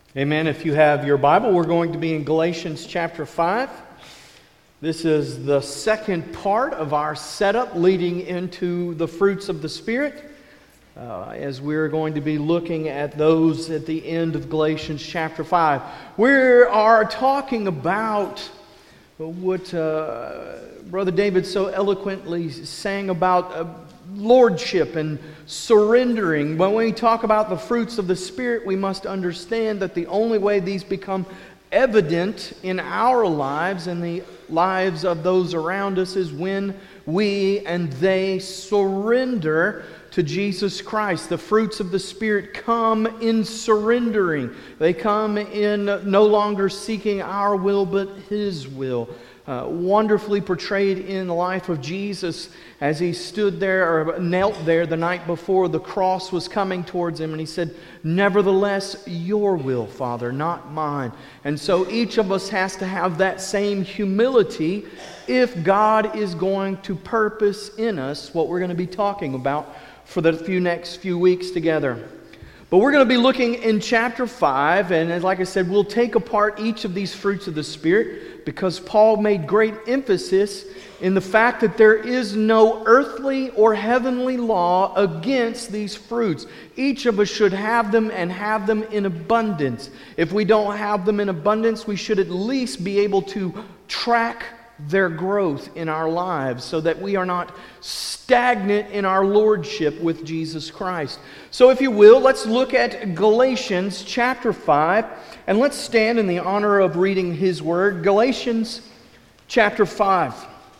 Amen. If you have your Bible, we're going to be in Galatians chapter 5. This is the second part of our setup leading into the fruits of the Spirit, as we're going to be looking at those at the end of Galatians chapter 5. We are talking about what Brother David so eloquently sang about lordship and surrendering. When we talk about the fruits of the Spirit, we must understand that the only way these become evident in our lives and the lives of those around us is when we and they surrender to Jesus Christ. The fruits of the Spirit come in surrendering. They come in no longer seeking our will but His will. Wonderfully portrayed in the life of Jesus as He stood there or knelt there the night before the cross was coming towards Him, and He said, "Nevertheless, your will, Father, not mine." And so each of us has to have that same humility if God is going to purpose in us what we're going to be talking about for the next few weeks together. But we're going to be looking in chapter 5, and like I said, we'll take apart each of these fruits of the Spirit because Paul made great emphasis in the fact that there is no earthly or heavenly law against these fruits. Each of us should have them and have them in abundance. If we don't have them in abundance, we should at least be able to track their growth in our lives so that we are not stagnant in our lordship with Jesus Christ. So if you will, let's look at Galatians chapter 5, and let's stand in the honor of reading His Word. Galatians chapter 5.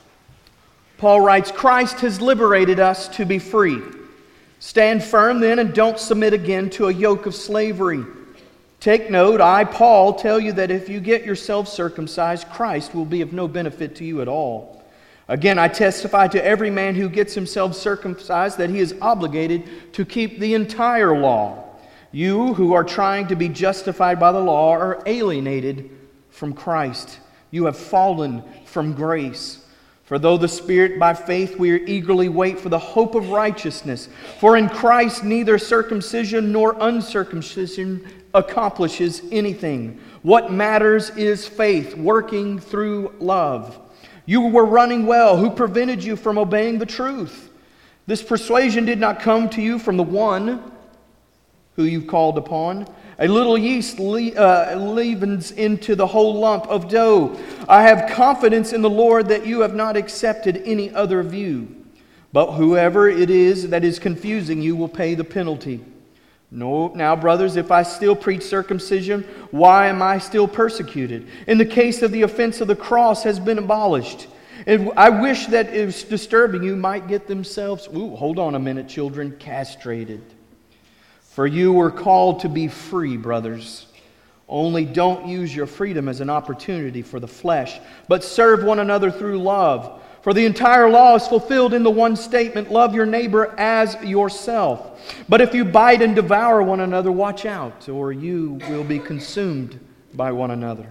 Paul writes, "Christ has liberated us to be free. Stand firm then and don't submit again to a yoke of slavery. Take note, I, Paul, tell you that if you get yourselves circumcised, Christ will be of no benefit to you at all. Again, I testify to every man who gets himself circumcised that he is obligated to keep the entire law. You who are trying to be justified by the law are alienated from Christ. You have fallen from grace. For though the Spirit by faith we eagerly wait for the hope of righteousness. For in Christ neither circumcision nor uncircumcision accomplishes anything. What matters is faith working through love. You were running well. Who prevented you from obeying the truth? This persuasion did not come to you from the one who you called upon. A little yeast leavens into the whole lump of dough. I have confidence in the Lord that you have not accepted any other view. But whoever it is that is confusing you will pay the penalty. No, now, brothers, if I still preach circumcision, why am I still persecuted? In the case of the offense of the cross has been abolished. And I wish that it was disturbing you might get themselves, hold on a minute, children, castrated. For you were called to be free, brothers. Only don't use your freedom as an opportunity for the flesh, but serve one another through love. For the entire law is fulfilled in the one statement, love your neighbor as yourself. But if you bite and devour one another, watch out, or you will be consumed by one another.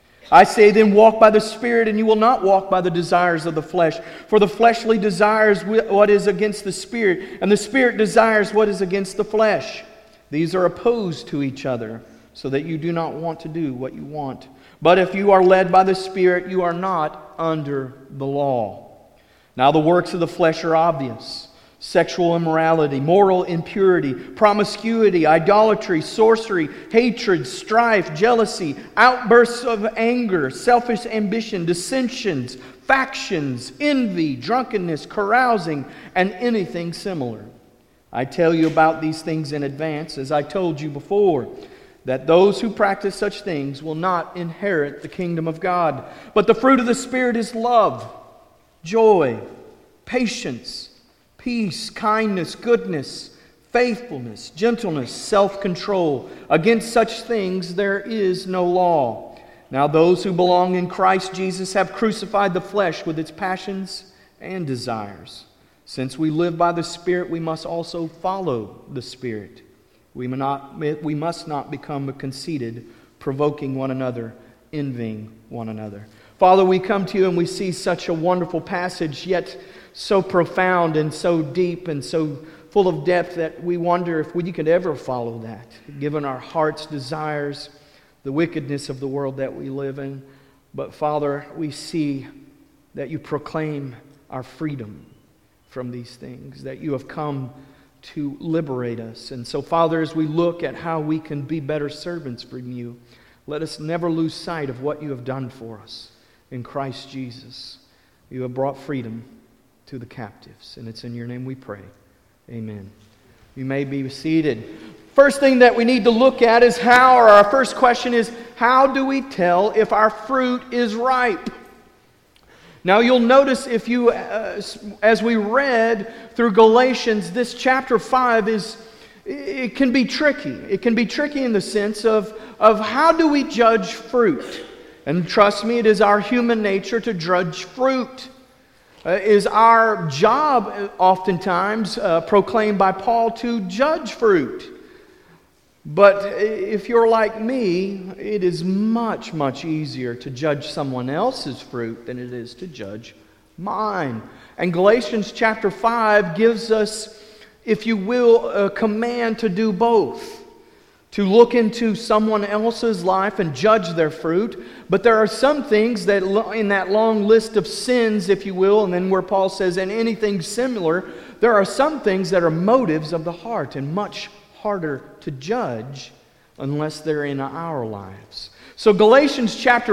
I say then, walk by the Spirit, and you will not walk by the desires of the flesh. For the fleshly desires what is against the Spirit, and the Spirit desires what is against the flesh. These are opposed to each other, so that you do not want to do what you want. But if you are led by the Spirit, you are not under the law. Now the works of the flesh are obvious: sexual immorality, moral impurity, promiscuity, idolatry, sorcery, hatred, strife, jealousy, outbursts of anger, selfish ambition, dissensions, factions, envy, drunkenness, carousing, and anything similar. I tell you about these things in advance, as I told you before, that those who practice such things will not inherit the kingdom of God. But the fruit of the Spirit is love, joy, patience, peace, kindness, goodness, faithfulness, gentleness, self-control. Against such things there is no law. Now those who belong in Christ Jesus have crucified the flesh with its passions and desires. Since we live by the Spirit, we must also follow the Spirit. We must not become conceited, provoking one another, envying one another. Father, we come to you and we see such a wonderful passage, yet so profound and so deep and so full of depth that we wonder if we could ever follow that, given our heart's desires the wickedness of the world that we live in. But Father, we see that you proclaim our freedom from these things, that you have come to liberate us. And so, Father, as we look at how we can be better servants for you, let us never lose sight of what you have done for us in Christ Jesus. You have brought freedom to the captives. And it's in your name we pray. Amen. You may be seated. First thing that we need to look at is our first question is, how do we tell if our fruit is ripe? Now you'll notice as we read through Galatians, this chapter 5 it can be tricky. It can be tricky in the sense of how do we judge fruit? And trust me, it is our human nature to judge fruit. Is our job oftentimes proclaimed by Paul to judge fruit. But if you're like me, it is much, much easier to judge someone else's fruit than it is to judge mine. And Galatians chapter 5 gives us, if you will, a command to do both. To look into someone else's life and judge their fruit. But there are some things that in that long list of sins, if you will, and then where Paul says, and anything similar, there are some things that are motives of the heart and much harder to judge unless they're in our lives. So Galatians chapter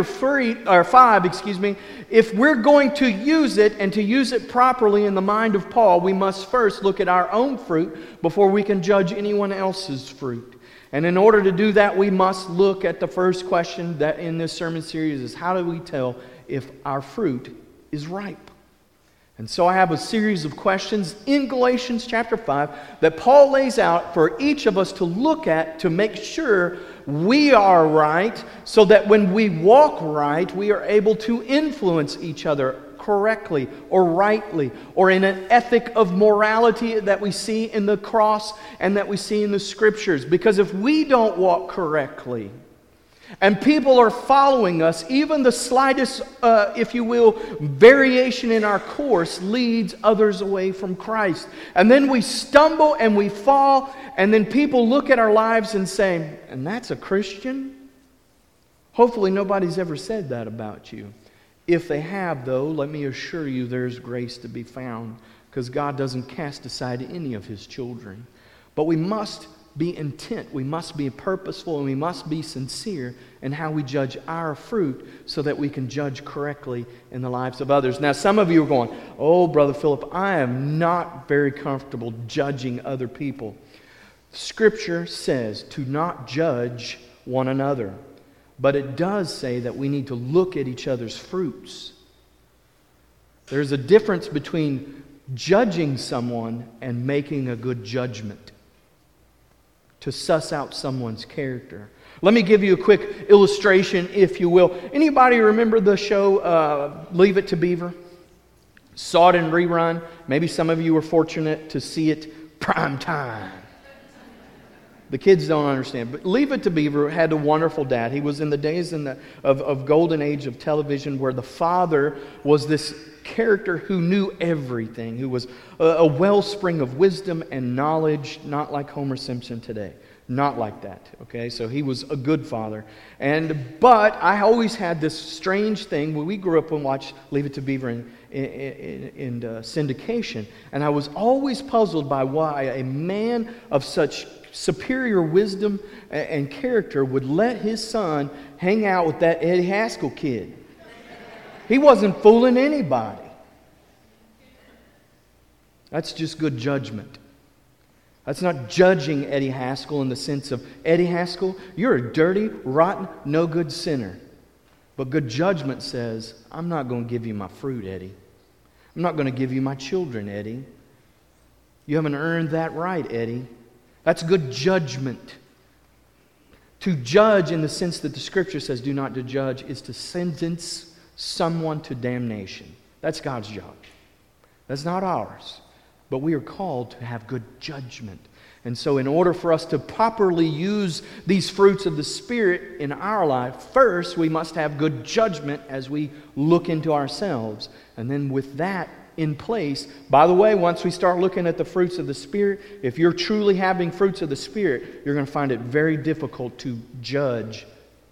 5, if we're going to use it and to use it properly in the mind of Paul, we must first look at our own fruit before we can judge anyone else's fruit. And in order to do that, we must look at the first question that in this sermon series is, how do we tell if our fruit is ripe? And so I have a series of questions in Galatians chapter 5 that Paul lays out for each of us to look at to make sure we are right, so that when we walk right, we are able to influence each other correctly or rightly, or in an ethic of morality that we see in the cross and that we see in the Scriptures. Because if we don't walk correctly, and people are following us, even the slightest, if you will, variation in our course leads others away from Christ. And then we stumble and we fall, and then people look at our lives and say, and that's a Christian? Hopefully nobody's ever said that about you. If they have, though, let me assure you there's grace to be found, because God doesn't cast aside any of His children. But we must be intent, we must be purposeful, and we must be sincere in how we judge our fruit so that we can judge correctly in the lives of others. Now, some of you are going, oh, Brother Philip, I am not very comfortable judging other people. Scripture says to not judge one another, but it does say that we need to look at each other's fruits. There's a difference between judging someone and making a good judgment to suss out someone's character. Let me give you a quick illustration, if you will. Anybody remember the show Leave It to Beaver? Saw it in rerun. Maybe some of you were fortunate to see it prime time. The kids don't understand. But Leave It to Beaver had a wonderful dad. He was in the days of golden age of television where the father was this character who knew everything, who was a wellspring of wisdom and knowledge, not like Homer Simpson today. Not like that, okay? So he was a good father. But I always had this strange thing when we grew up and watched Leave It to Beaver in syndication. And I was always puzzled by why a man of such superior wisdom and character would let his son hang out with that Eddie Haskell kid. He wasn't fooling anybody. That's just good judgment. That's not judging Eddie Haskell in the sense of, Eddie Haskell, you're a dirty, rotten, no good sinner. But good judgment says, I'm not going to give you my fruit, Eddie. I'm not going to give you my children, Eddie. You haven't earned that right, Eddie. That's good judgment. To judge in the sense that the Scripture says do not to judge is to sentence someone to damnation. That's God's job. That's not ours. But we are called to have good judgment. And so in order for us to properly use these fruits of the Spirit in our life, first we must have good judgment as we look into ourselves. And then with that in place, by the way, once we start looking at the fruits of the Spirit, if you're truly having fruits of the Spirit, you're going to find it very difficult to judge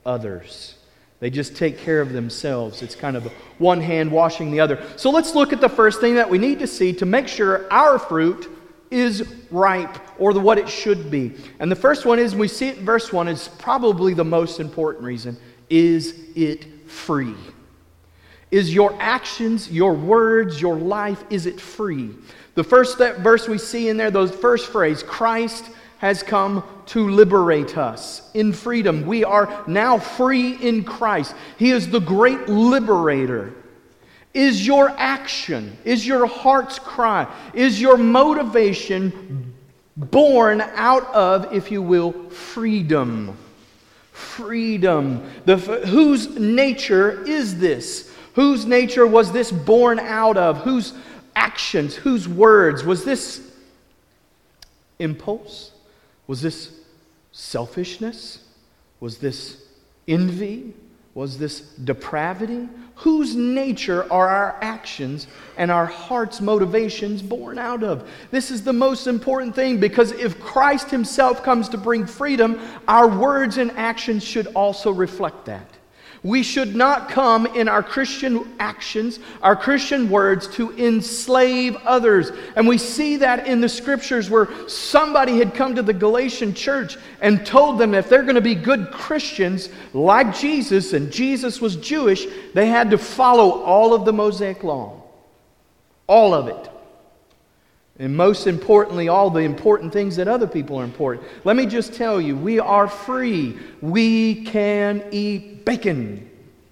others. They just take care of themselves. It's kind of one hand washing the other. So let's look at the first thing that we need to see to make sure our fruit is ripe, or what it should be. And the first one is, we see it in verse 1, is probably the most important reason. Is it free? Is your actions, your words, your life, is it free? The first verse we see in there, the first phrase, Christ has come to liberate us in freedom. We are now free in Christ. He is the great liberator. Is your action, is your heart's cry, is your motivation born out of, if you will, freedom? Freedom. Whose nature is this? Whose nature was this born out of? Whose actions, whose words? Was this impulse? Was this selfishness? Was this envy? Was this depravity? Whose nature are our actions and our heart's motivations born out of? This is the most important thing, because if Christ Himself comes to bring freedom, our words and actions should also reflect that. We should not come in our Christian actions, our Christian words, to enslave others. And we see that in the Scriptures, where somebody had come to the Galatian church and told them if they're going to be good Christians like Jesus, and Jesus was Jewish, they had to follow all of the Mosaic Law. All of it. And most importantly, all the important things that other people are important. Let me just tell you, we are free. We can eat bacon.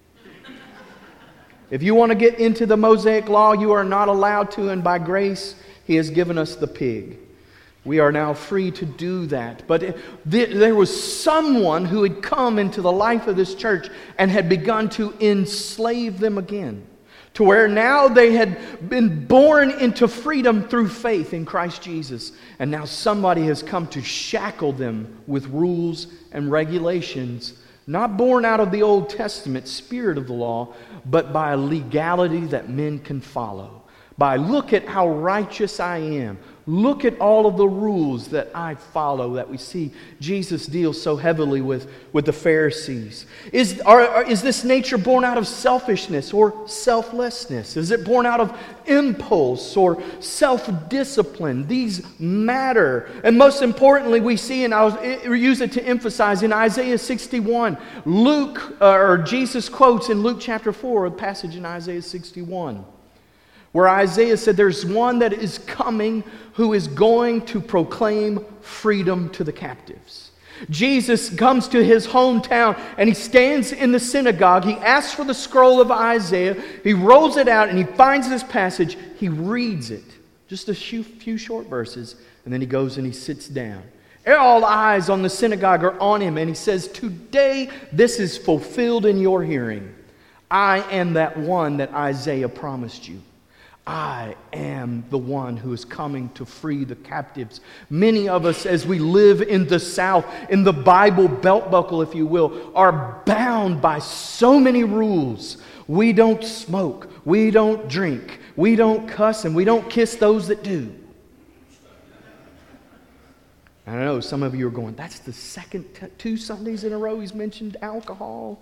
If you want to get into the Mosaic Law, you are not allowed to, and by grace, He has given us the pig. We are now free to do that. But there was someone who had come into the life of this church and had begun to enslave them again, to where now they had been born into freedom through faith in Christ Jesus. And now somebody has come to shackle them with rules and regulations, not born out of the Old Testament spirit of the law, but by a legality that men can follow. By, look at how righteous I am. Look at all of the rules that I follow, that we see Jesus deal so heavily with the Pharisees. Is this nature born out of selfishness or selflessness? Is it born out of impulse or self-discipline? These matter. And most importantly, we see, and I'll use it to emphasize, in Isaiah 61, Jesus quotes in Luke chapter 4, a passage in Isaiah 61. Where Isaiah said there's one that is coming who is going to proclaim freedom to the captives. Jesus comes to his hometown and he stands in the synagogue. He asks for the scroll of Isaiah. He rolls it out and he finds this passage. He reads it, just a few short verses, and then he goes and he sits down. All eyes on the synagogue are on him, and he says, "Today this is fulfilled in your hearing. I am that one that Isaiah promised you. I am the one who is coming to free the captives." Many of us, as we live in the South, in the Bible belt buckle, if you will, are bound by so many rules. We don't smoke, we don't drink, we don't cuss, and we don't kiss those that do. I know some of you are going, that's the second 2 Sundays in a row he's mentioned alcohol.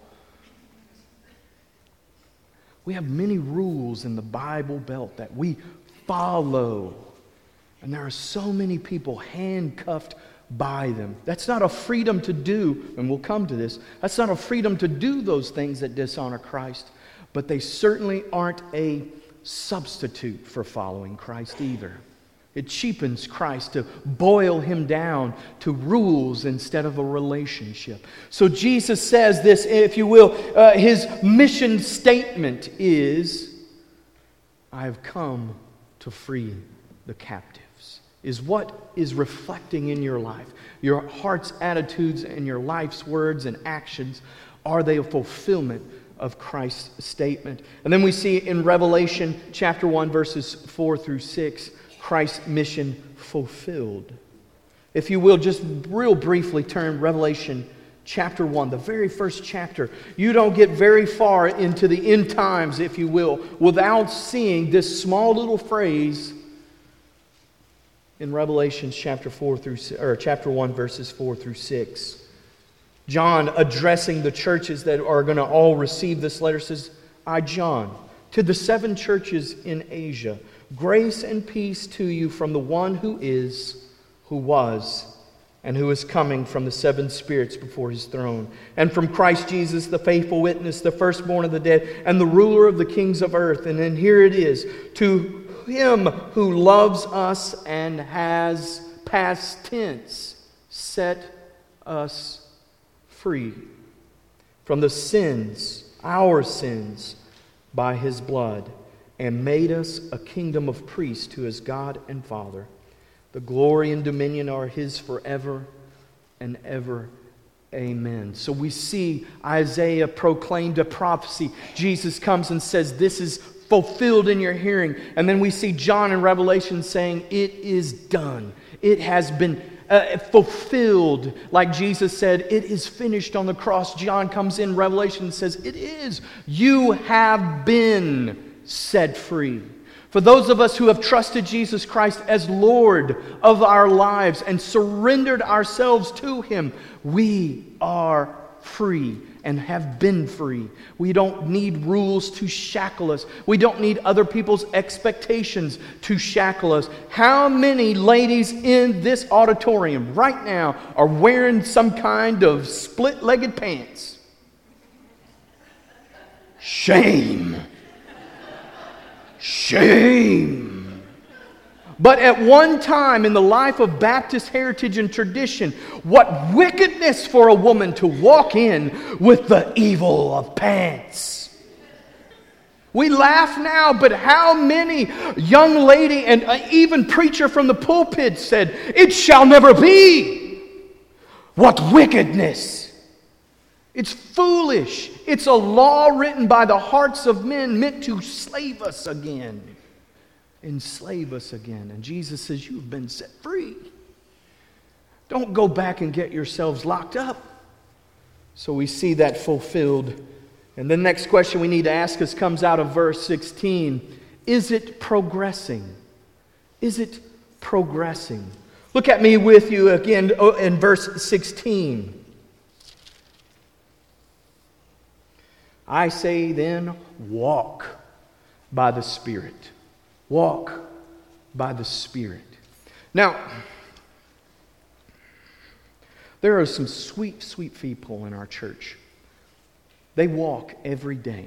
We have many rules in the Bible belt that we follow. And there are so many people handcuffed by them. That's not a freedom to do, and we'll come to this, that's not a freedom to do those things that dishonor Christ, but they certainly aren't a substitute for following Christ either. It cheapens Christ to boil him down to rules instead of a relationship. So Jesus says this, if you will, his mission statement is, I have come to free the captives. Is what is reflecting in your life. Your heart's attitudes and your life's words and actions, are they a fulfillment of Christ's statement? And then we see in Revelation chapter 1 verses 4 through 6, Christ's mission fulfilled. If you will, just real briefly turn Revelation chapter 1, the very first chapter. You don't get very far into the end times, if you will, without seeing this small little phrase in Revelation chapter 1 verses 4 through 6. John, addressing the churches that are going to all receive this letter, says, I, John, to the 7 churches in Asia, grace and peace to you from the one who is, who was, and who is coming, from the 7 spirits before His throne, and from Christ Jesus, the faithful witness, the firstborn of the dead, and the ruler of the kings of earth. And then here it is, to Him who loves us and has, past tense, set us free from the sins, our sins, by His blood, and made us a kingdom of priests to His God and Father. The glory and dominion are His forever and ever. Amen. So we see Isaiah proclaimed a prophecy. Jesus comes and says, this is fulfilled in your hearing. And then we see John in Revelation saying, it is done. It has been fulfilled. Like Jesus said, it is finished on the cross. John comes in Revelation and says, it is. You have been set free. For those of us who have trusted Jesus Christ as Lord of our lives and surrendered ourselves to Him, we are free and have been free. We don't need rules to shackle us. We don't need other people's expectations to shackle us. How many ladies in this auditorium right now are wearing some kind of split-legged pants? Shame. Shame. But at one time in the life of Baptist heritage and tradition, what wickedness for a woman to walk in with the evil of pants. We laugh now, but how many young lady and even preacher from the pulpit said, it shall never be. What wickedness. It's foolish. It's a law written by the hearts of men meant to slave us again. Enslave us again. And Jesus says, you've been set free. Don't go back and get yourselves locked up. So we see that fulfilled. And the next question we need to ask us comes out of verse 16. Is it progressing? Is it progressing? Look at me with you again in verse 16. I say then, walk by the Spirit. Walk by the Spirit. Now, there are some sweet, sweet people in our church. They walk every day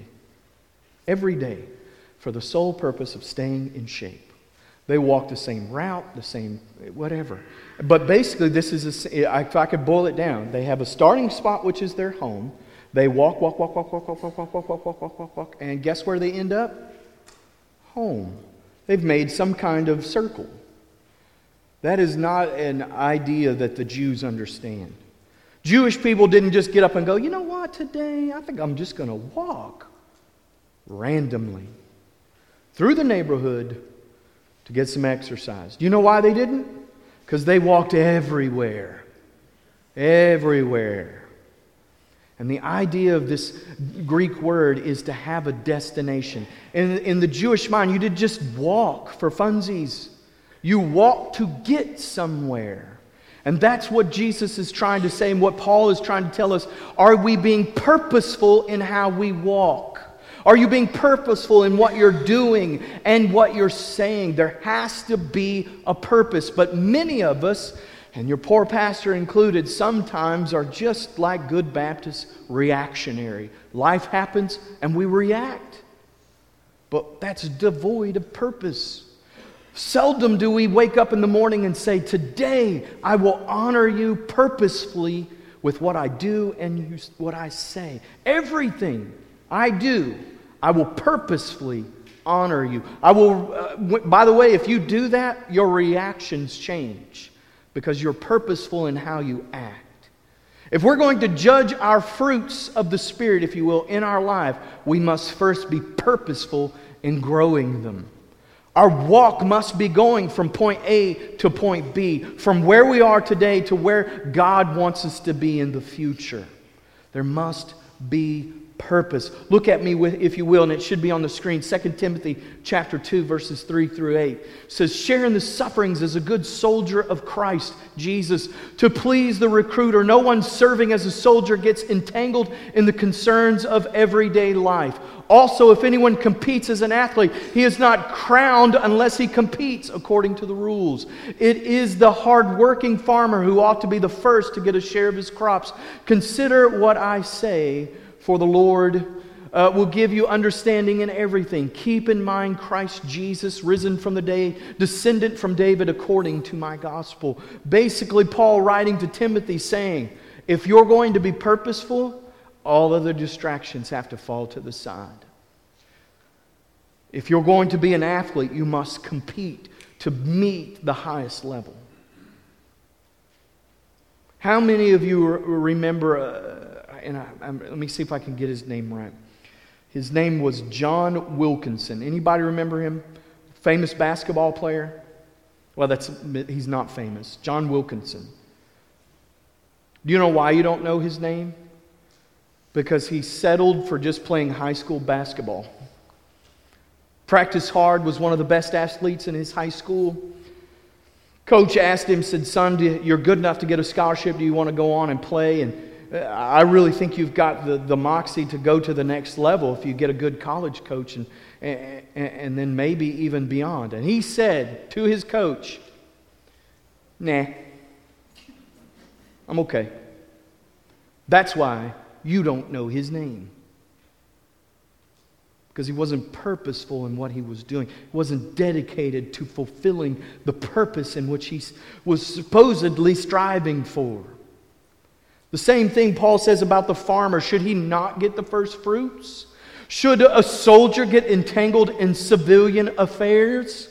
for the sole purpose of staying in shape. They walk the same route, the same whatever. But basically, this is, if I could boil it down, they have a starting spot, which is their home. They walk, and guess where they end up? Home. They've made some kind of circle. That is not an idea that the Jews understand. Jewish people didn't just get up and go, you know what, today I think I'm just going to walk randomly through the neighborhood to get some exercise. Do you know why they didn't? Because they walked everywhere. Everywhere. And the idea of this Greek word is to have a destination. In the Jewish mind, you didn't just walk for funsies. You walked to get somewhere. And that's what Jesus is trying to say and what Paul is trying to tell us. Are we being purposeful in how we walk? Are you being purposeful in what you're doing and what you're saying? There has to be a purpose. But many of us, and your poor pastor included, sometimes are just like good Baptists, reactionary. Life happens and we react. But that's devoid of purpose. Seldom do we wake up in the morning and say, today I will honor you purposefully with what I do and what I say. Everything I do, I will purposefully honor you. I will. By the way, if you do that, your reactions change. Because you're purposeful in how you act. If we're going to judge our fruits of the Spirit, if you will, in our life, we must first be purposeful in growing them. Our walk must be going from point A to point B, from where we are today to where God wants us to be in the future. There must be purpose. Look at me, if you will, and it should be on the screen. 2 Timothy chapter 2, verses 3 through 8. It says, share in the sufferings as a good soldier of Christ Jesus, to please the recruiter. No one serving as a soldier gets entangled in the concerns of everyday life. Also, if anyone competes as an athlete, he is not crowned unless he competes according to the rules. It is the hard-working farmer who ought to be the first to get a share of his crops. Consider what I say, for the Lord will give you understanding in everything. Keep in mind Christ Jesus, risen from the day, descendant from David according to my gospel. Basically, Paul writing to Timothy saying, if you're going to be purposeful, all other distractions have to fall to the side. If you're going to be an athlete, you must compete to meet the highest level. How many of you remember, let me see if I can get his name right. His name was John Wilkinson. Anybody remember him? Famous basketball player? Well, he's not famous. John Wilkinson. Do you know why you don't know his name? Because he settled for just playing high school basketball. Practiced hard, was one of the best athletes in his high school. Coach asked him, said, son, you're good enough to get a scholarship. Do you want to go on and play? And I really think you've got the moxie to go to the next level if you get a good college coach and then maybe even beyond. And he said to his coach, nah, I'm okay. That's why you don't know his name. Because he wasn't purposeful in what he was doing. He wasn't dedicated to fulfilling the purpose in which he was supposedly striving for. The same thing Paul says about the farmer. Should he not get the first fruits? Should a soldier get entangled in civilian affairs?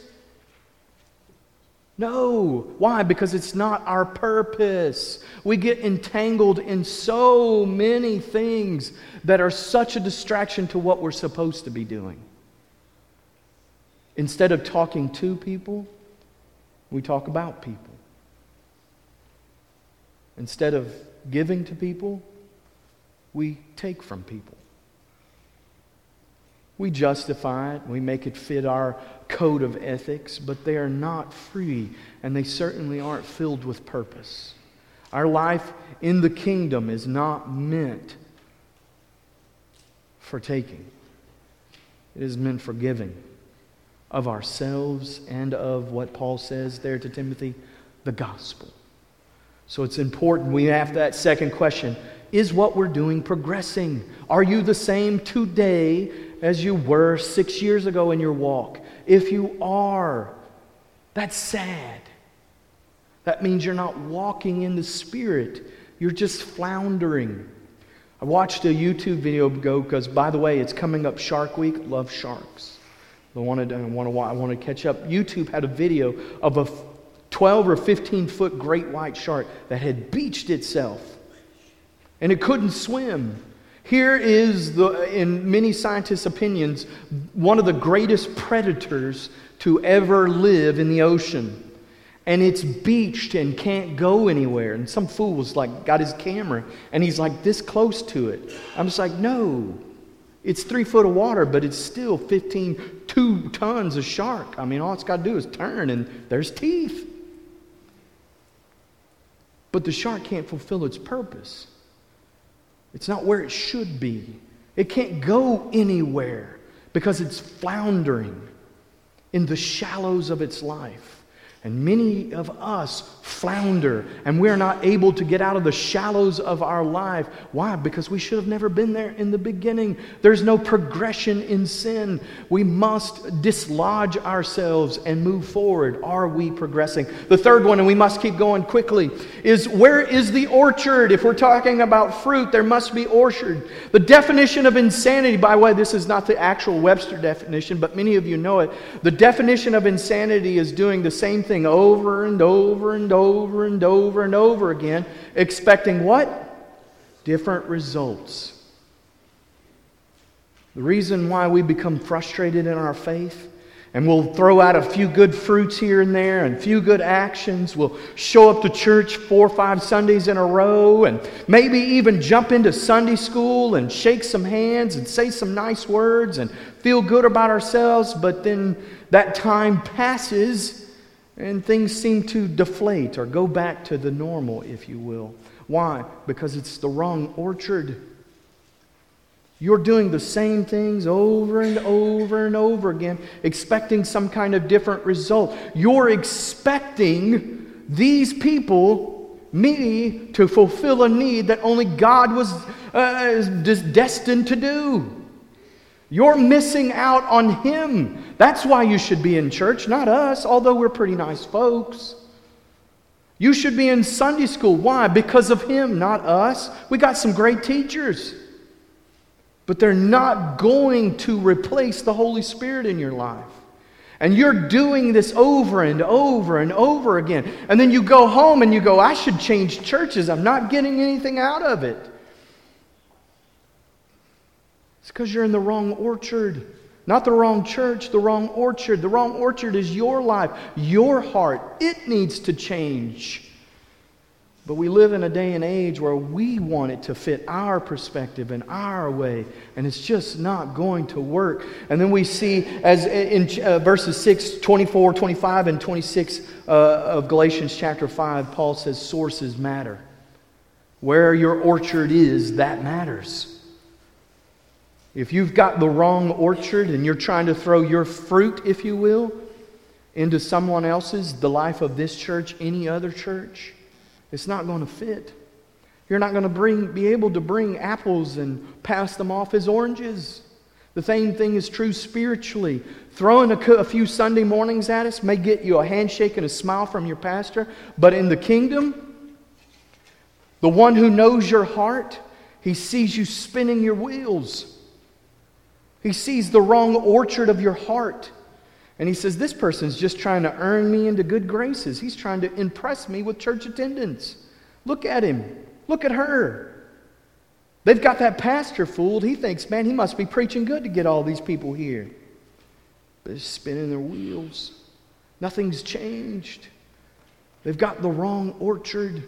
No. Why? Because it's not our purpose. We get entangled in so many things that are such a distraction to what we're supposed to be doing. Instead of talking to people, we talk about people. Instead of giving to people, we take from people. We justify it, we make it fit our code of ethics, but they are not free, and they certainly aren't filled with purpose. Our life in the kingdom is not meant for taking. It is meant for giving of ourselves and of what Paul says there to Timothy, the gospel. So it's important we have that second question. Is what we're doing progressing? Are you the same today as you were 6 years ago in your walk? If you are, that's sad. That means you're not walking in the Spirit. You're just floundering. I watched a YouTube video ago because, by the way, it's coming up Shark Week. Love sharks. I want to catch up. YouTube had a video of a 12 or 15 foot great white shark that had beached itself. And it couldn't swim. Here is, in many scientists' opinions, one of the greatest predators to ever live in the ocean. And it's beached and can't go anywhere. And some fool was like, got his camera, and he's like this close to it. I'm just like, no. It's 3 foot of water, but it's still 2 tons of shark. I mean, all it's got to do is turn, and there's teeth. But the shark can't fulfill its purpose. It's not where it should be. It can't go anywhere because it's floundering in the shallows of its life. And many of us flounder, and we're not able to get out of the shallows of our life. Why? Because we should have never been there in the beginning. There's no progression in sin. We must dislodge ourselves and move forward. Are we progressing? The third one, and we must keep going quickly, is where is the orchard? If we're talking about fruit, there must be orchard. The definition of insanity, by the way, this is not the actual Webster definition, but many of you know it. The definition of insanity is doing the same thing over and over and over and over and over again, expecting what? Different results. The reason why we become frustrated in our faith And we'll throw out a few good fruits here and there and a few good actions. We'll show up to church 4 or 5 Sundays in a row and maybe even jump into Sunday school and shake some hands and say some nice words and feel good about ourselves. But then that time passes and things seem to deflate or go back to the normal, if you will. Why? Because it's the wrong orchard. You're doing the same things over and over and over again, expecting some kind of different result. You're expecting these people, me, to fulfill a need that only God was destined to do. You're missing out on Him. That's why you should be in church, not us, although we're pretty nice folks. You should be in Sunday school. Why? Because of Him, not us. We got some great teachers. But they're not going to replace the Holy Spirit in your life. And you're doing this over and over and over again. And then you go home and you go, I should change churches. I'm not getting anything out of it. It's because you're in the wrong orchard. Not the wrong church, the wrong orchard. The wrong orchard is your life, your heart. It needs to change. But we live in a day and age where we want it to fit our perspective and our way, and it's just not going to work. And then we see, as in verses 6, 24, 25, and 26 of Galatians chapter 5, Paul says sources matter. Where your orchard is, that matters. If you've got the wrong orchard and you're trying to throw your fruit, if you will, into someone else's, the life of this church, any other church, it's not going to fit. You're not going to be able to bring apples and pass them off as oranges. The same thing is true spiritually. Throwing a few Sunday mornings at us may get you a handshake and a smile from your pastor, but in the kingdom, the one who knows your heart, He sees you spinning your wheels. He sees the wrong orchard of your heart. And He says, this person's just trying to earn me into good graces. He's trying to impress me with church attendance. Look at him. Look at her. They've got that pastor fooled. He thinks, man, he must be preaching good to get all these people here. They're spinning their wheels. Nothing's changed. They've got the wrong orchard.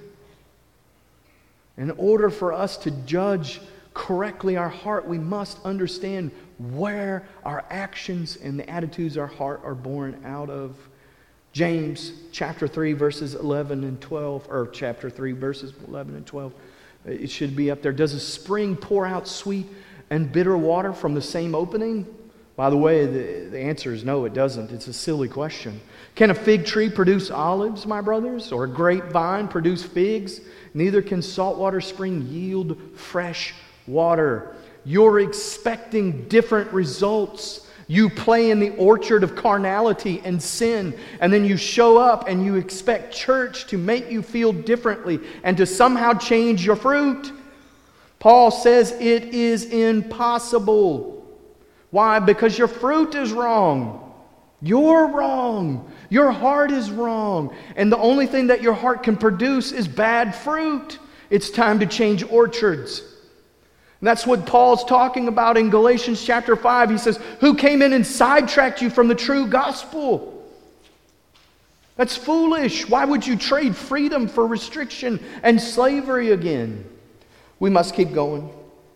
In order for us to judge correctly our heart, we must understand where our actions and the attitudes of our heart are born out of. James chapter 3 verses 11 and 12, or chapter 3 verses 11 and 12. It should be up there. Does a spring pour out sweet and bitter water from the same opening? By the way, the answer is no, it doesn't. It's a silly question. Can a fig tree produce olives, my brothers? Or a grapevine produce figs? Neither can saltwater spring yield fresh water. You're expecting different results. You play in the orchard of carnality and sin, and then you show up and you expect church to make you feel differently and to somehow change your fruit. Paul says it is impossible. Why? Because your fruit is wrong. You're wrong. Your heart is wrong. And the only thing that your heart can produce is bad fruit. It's time to change orchards. And that's what Paul's talking about in Galatians chapter 5. He says, who came in and sidetracked you from the true gospel? That's foolish. Why would you trade freedom for restriction and slavery again? We must keep going.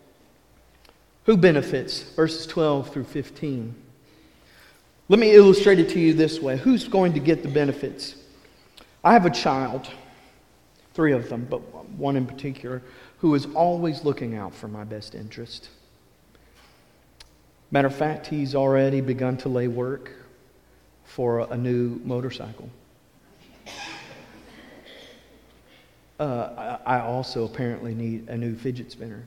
Who benefits? Verses 12 through 15. Let me illustrate it to you this way. Who's going to get the benefits? I have a child, 3 of them, but one in particular, who is always looking out for my best interest. Matter of fact, he's already begun to lay work for a new motorcycle. I also apparently need a new fidget spinner.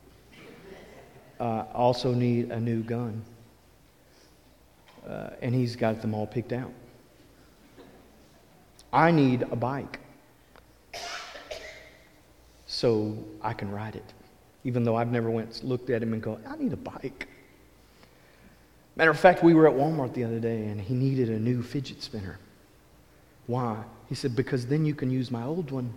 I also need a new gun. And he's got them all picked out. I need a bike so I can ride it, even though I've never looked at him and go, I need a bike. Matter of fact, we were at Walmart the other day and he needed a new fidget spinner. Why? He said, because then you can use my old one.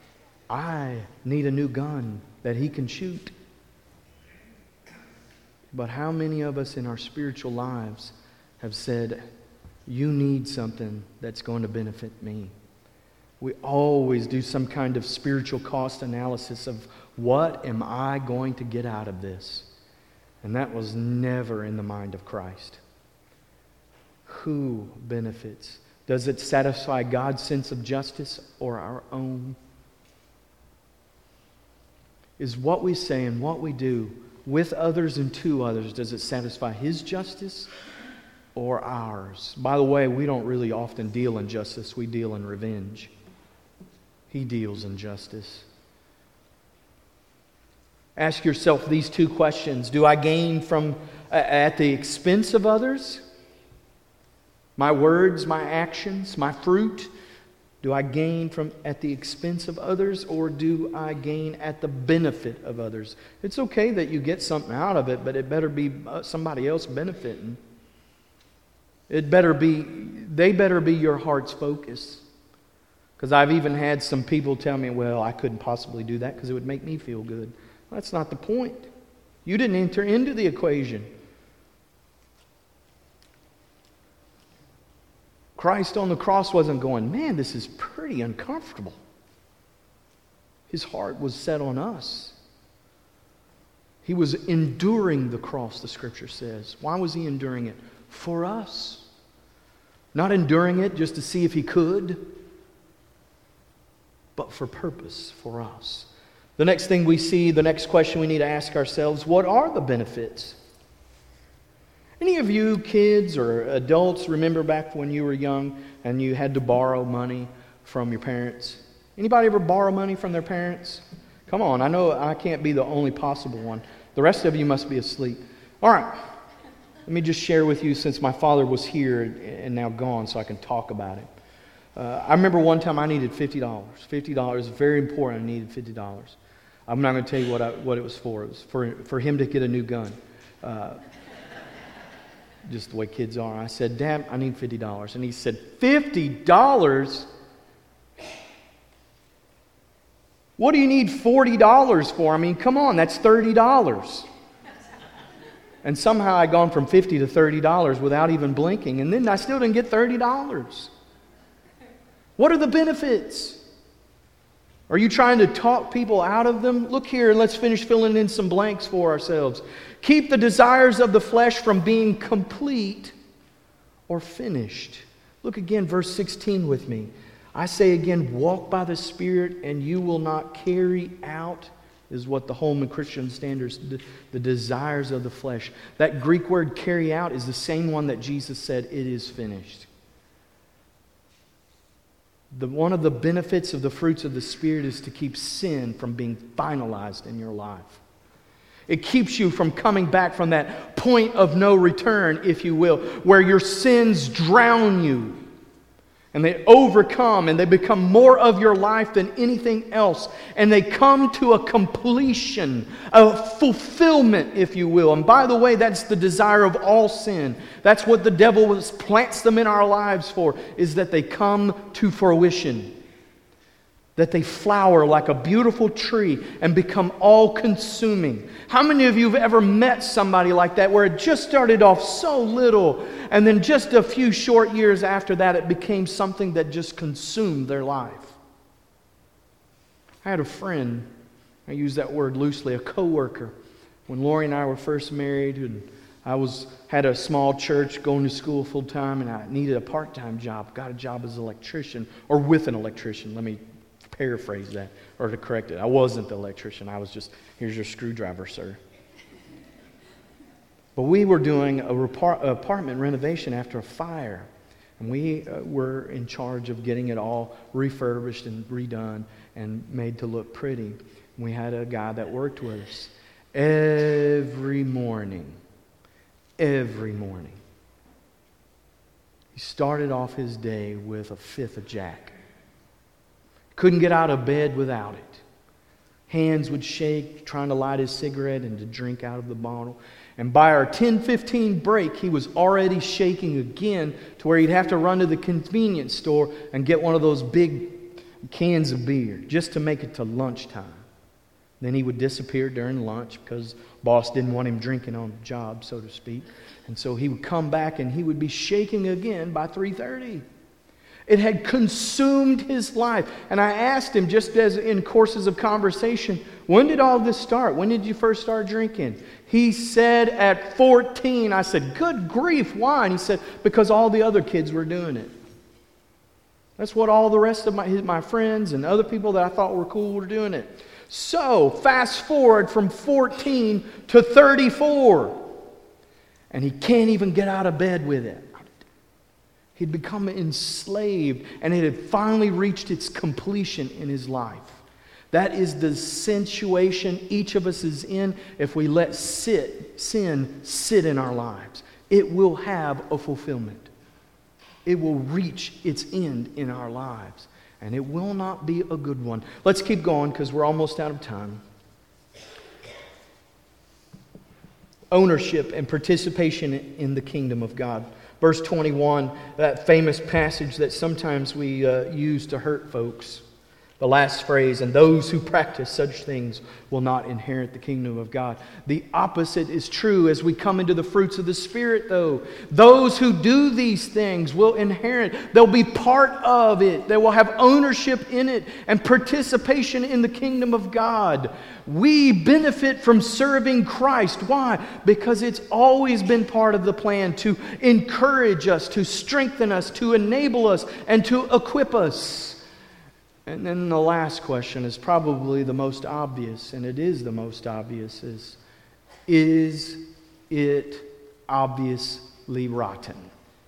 I need a new gun that he can shoot. But how many of us in our spiritual lives have said, you need something that's going to benefit me? We always do some kind of spiritual cost analysis of what am I going to get out of this? And that was never in the mind of Christ. Who benefits? Does it satisfy God's sense of justice or our own? Is what we say and what we do with others and to others, does it satisfy His justice or ours? By the way, we don't really often deal in justice. We deal in revenge. He deals in justice. Ask yourself these two questions. Do I gain from at the expense of others? My words, my actions, my fruit? Do I gain from at the expense of others, or do I gain at the benefit of others? It's okay that you get something out of it, but it better be somebody else benefiting. They better be your heart's focus. Because I've even had some people tell me, well, I couldn't possibly do that because it would make me feel good. Well, that's not the point. You didn't enter into the equation. Christ on the cross wasn't going, man, this is pretty uncomfortable. His heart was set on us. He was enduring the cross, the Scripture says. Why was He enduring it? For us. Not enduring it just to see if He could, but for purpose, for us. The next thing we see, the next question we need to ask ourselves, what are the benefits? Any of you kids or adults remember back when you were young and you had to borrow money from your parents? Anybody ever borrow money from their parents? Come on, I know I can't be the only possible one. The rest of you must be asleep. All right, let me just share with you, since my father was here and now gone, so I can talk about it. I remember one time I needed $50. $50 is very important. I needed $50. I'm not going to tell you what it was for. It was for him to get a new gun. Just the way kids are. I said, Dad, I need $50. And he said, $50? What do you need $40 for? I mean, come on, that's $30. And somehow I'd gone from $50 to $30 without even blinking. And then I still didn't get $30. What are the benefits? Are you trying to talk people out of them? Look here, and let's finish filling in some blanks for ourselves. Keep the desires of the flesh from being complete or finished. Look again, verse 16 with me. I say again, walk by the Spirit, and you will not carry out, is what the Holman Christian Standards, the desires of the flesh. That Greek word carry out is the same one that Jesus said, it is finished. One of the benefits of the fruits of the Spirit is to keep sin from being finalized in your life. It keeps you from coming back from that point of no return, if you will, where your sins drown you and they overcome and they become more of your life than anything else, and they come to a completion, a fulfillment, if you will. And by the way, that's the desire of all sin. That's what the devil plants them in our lives for, is that they come to fruition. That they flower like a beautiful tree and become all-consuming. How many of you have ever met somebody like that, where it just started off so little, and then just a few short years after that, it became something that just consumed their life? I had a friend, I use that word loosely, a co-worker, when Lori and I were first married, and I had a small church, going to school full-time, and I needed a part-time job. Got a job as an electrician, or with an electrician, let me paraphrase that, or to correct it. I wasn't the electrician. I was just, here's your screwdriver, sir. But we were doing an apartment renovation after a fire. And we were in charge of getting it all refurbished and redone and made to look pretty. We had a guy that worked with us every morning. He started off his day with a fifth of Jack. Couldn't get out of bed without it. Hands would shake trying to light his cigarette and to drink out of the bottle. And by our 10-15 break, he was already shaking again to where he'd have to run to the convenience store and get one of those big cans of beer just to make it to lunchtime. Then he would disappear during lunch because boss didn't want him drinking on the job, so to speak. And so he would come back and he would be shaking again by 3:30. It had consumed his life. And I asked him, just as in courses of conversation, when did all this start? When did you first start drinking? He said at 14. I said, good grief, why? And he said, because all the other kids were doing it. That's what all the rest of my friends and other people that I thought were cool were doing it. So, fast forward from 14 to 34. And he can't even get out of bed with it. He'd become enslaved, and it had finally reached its completion in his life. That is the situation each of us is in if we let sin sit in our lives. It will have a fulfillment. It will reach its end in our lives, and it will not be a good one. Let's keep going because we're almost out of time. Ownership and participation in the kingdom of God. Verse 21, that famous passage that sometimes we use to hurt folks. The last phrase, and those who practice such things will not inherit the kingdom of God. The opposite is true as we come into the fruits of the Spirit, though. Those who do these things will inherit. They'll be part of it. They will have ownership in it and participation in the kingdom of God. We benefit from serving Christ. Why? Because it's always been part of the plan to encourage us, to strengthen us, to enable us, and to equip us. And then the last question is probably the most obvious, and it is the most obvious, is it obviously rotten?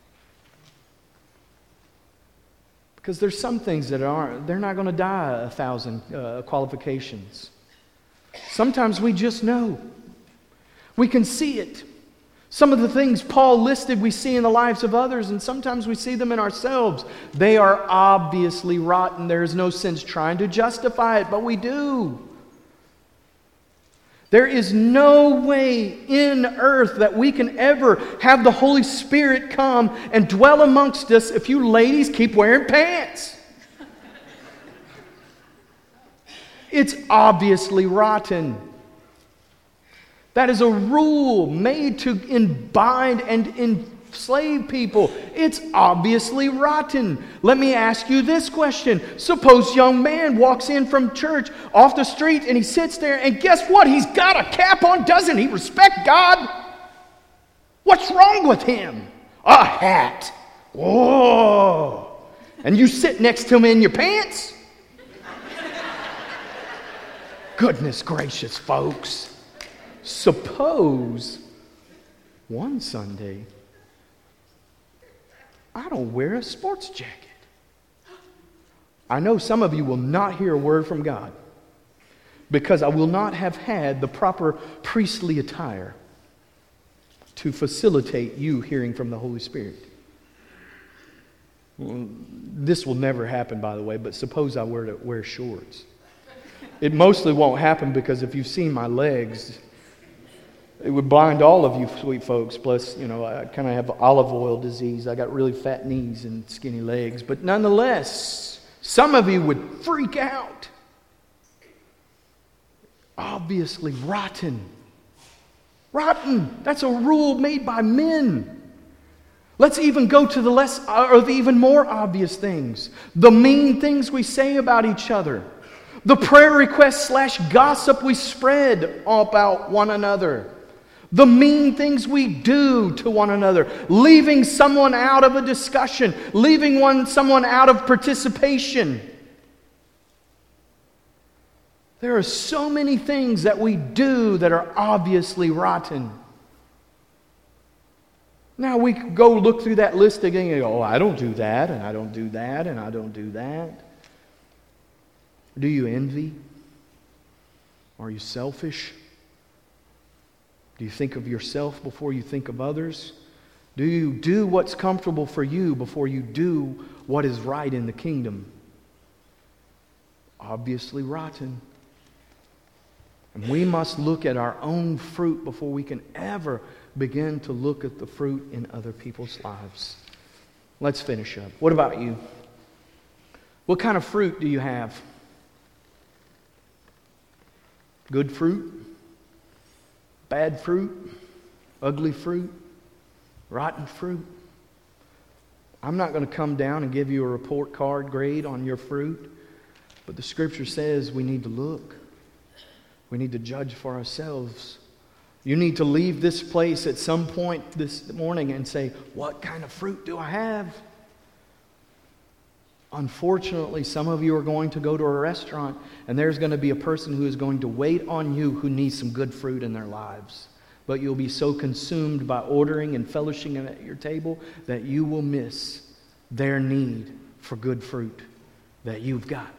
Because there's some things that they're not going to die 1,000 qualifications. Sometimes we just know. We can see it. Some of the things Paul listed we see in the lives of others, and sometimes we see them in ourselves. They are obviously rotten. There is no sense trying to justify it, but we do. There is no way in earth that we can ever have the Holy Spirit come and dwell amongst us if you ladies keep wearing pants. It's obviously rotten. That is a rule made to bind and enslave people. It's obviously rotten. Let me ask you this question. Suppose a young man walks in from church off the street and he sits there and guess what? He's got a cap on. Doesn't he respect God? What's wrong with him? A hat. Whoa. And you sit next to him in your pants? Goodness gracious, folks. Suppose one Sunday I don't wear a sports jacket. I know some of you will not hear a word from God because I will not have had the proper priestly attire to facilitate you hearing from the Holy Spirit. Well, this will never happen, by the way, but suppose I were to wear shorts. It mostly won't happen because if you've seen my legs, it would blind all of you sweet folks. Plus, I kind of have olive oil disease. I got really fat knees and skinny legs. But nonetheless, some of you would freak out. Obviously rotten. Rotten. That's a rule made by men. Let's even go to the even more obvious things. The mean things we say about each other. The prayer requests / gossip we spread about one another. The mean things we do to one another. Leaving someone out of a discussion. Leaving someone out of participation. There are so many things that we do that are obviously rotten. Now we could go look through that list again and go, I don't do that, and I don't do that, and I don't do that. Do you envy? Are you selfish? Do you think of yourself before you think of others? Do you do what's comfortable for you before you do what is right in the kingdom? Obviously rotten. And we must look at our own fruit before we can ever begin to look at the fruit in other people's lives. Let's finish up. What about you? What kind of fruit do you have? Good fruit, bad fruit, ugly fruit, rotten fruit. I'm not going to come down and give you a report card grade on your fruit, but the Scripture says we need to look. We need to judge for ourselves. You need to leave this place at some point this morning and say, what kind of fruit do I have? Unfortunately, some of you are going to go to a restaurant and there's going to be a person who is going to wait on you who needs some good fruit in their lives. But you'll be so consumed by ordering and fellowshipping at your table that you will miss their need for good fruit that you've got.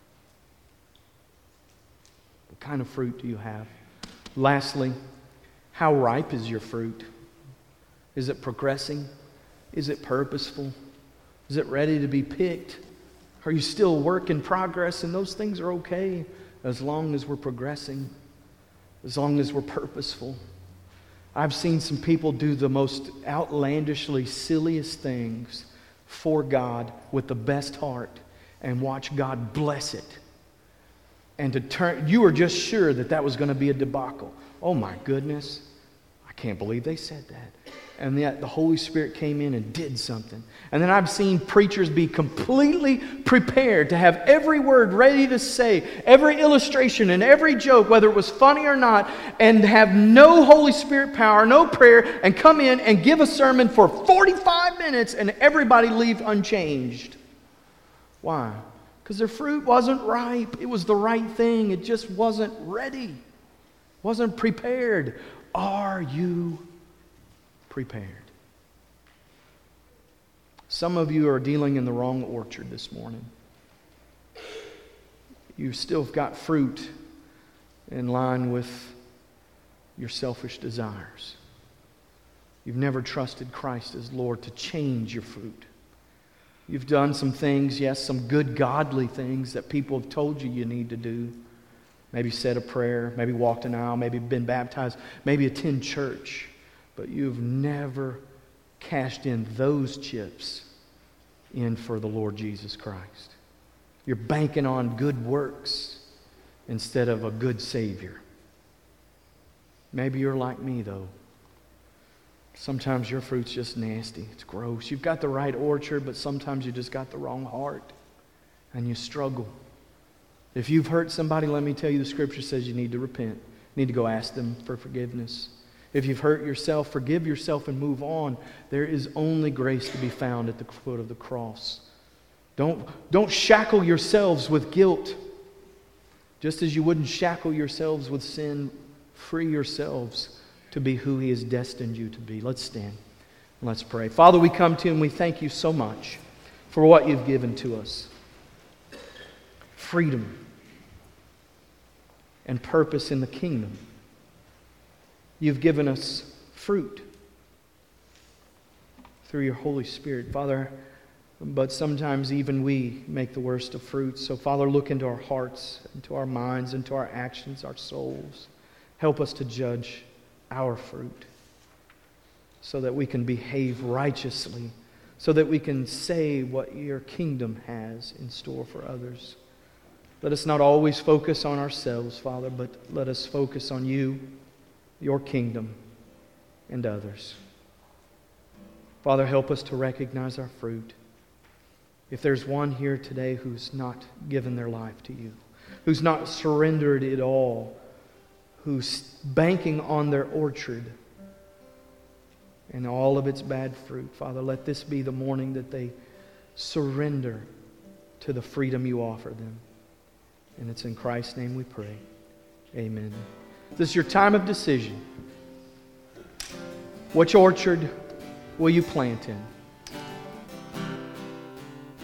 What kind of fruit do you have? Lastly, how ripe is your fruit? Is it progressing? Is it purposeful? Is it ready to be picked? Are you still a work in progress? And those things are okay as long as we're progressing, as long as we're purposeful. I've seen some people do the most outlandishly silliest things for God with the best heart and watch God bless it. And you were just sure that was going to be a debacle. Oh my goodness, I can't believe they said that. And yet the Holy Spirit came in and did something. And then I've seen preachers be completely prepared to have every word ready to say, every illustration and every joke, whether it was funny or not, and have no Holy Spirit power, no prayer, and come in and give a sermon for 45 minutes and everybody leave unchanged. Why? Because their fruit wasn't ripe. It was the right thing. It just wasn't ready. Wasn't prepared. Are you prepared? Some of you are dealing in the wrong orchard this morning. You've still got fruit in line with your selfish desires. You've never trusted Christ as Lord to change your fruit. You've done some things, yes, some good godly things that people have told you need to do. Maybe said a prayer, maybe walked an aisle, maybe been baptized, maybe attend church. But you've never cashed in those chips in for the Lord Jesus Christ. You're banking on good works instead of a good Savior. Maybe you're like me, though. Sometimes your fruit's just nasty. It's gross. You've got the right orchard, but sometimes you just got the wrong heart. And you struggle. If you've hurt somebody, let me tell you, the Scripture says you need to repent. You need to go ask them for forgiveness. If you've hurt yourself, forgive yourself and move on. There is only grace to be found at the foot of the cross. Don't shackle yourselves with guilt. Just as you wouldn't shackle yourselves with sin, free yourselves to be who He has destined you to be. Let's stand and let's pray. Father, we come to you and we thank you so much for what you've given to us. Freedom and purpose in the kingdom. You've given us fruit through your Holy Spirit, Father. But sometimes even we make the worst of fruits. So, Father, look into our hearts, into our minds, into our actions, our souls. Help us to judge our fruit so that we can behave righteously, so that we can say what your kingdom has in store for others. Let us not always focus on ourselves, Father, but let us focus on you, your kingdom, and others. Father, help us to recognize our fruit. If there's one here today who's not given their life to you, who's not surrendered it all, who's banking on their orchard and all of its bad fruit, Father, let this be the morning that they surrender to the freedom you offer them. And it's in Christ's name we pray. Amen. This is your time of decision. Which orchard will you plant in?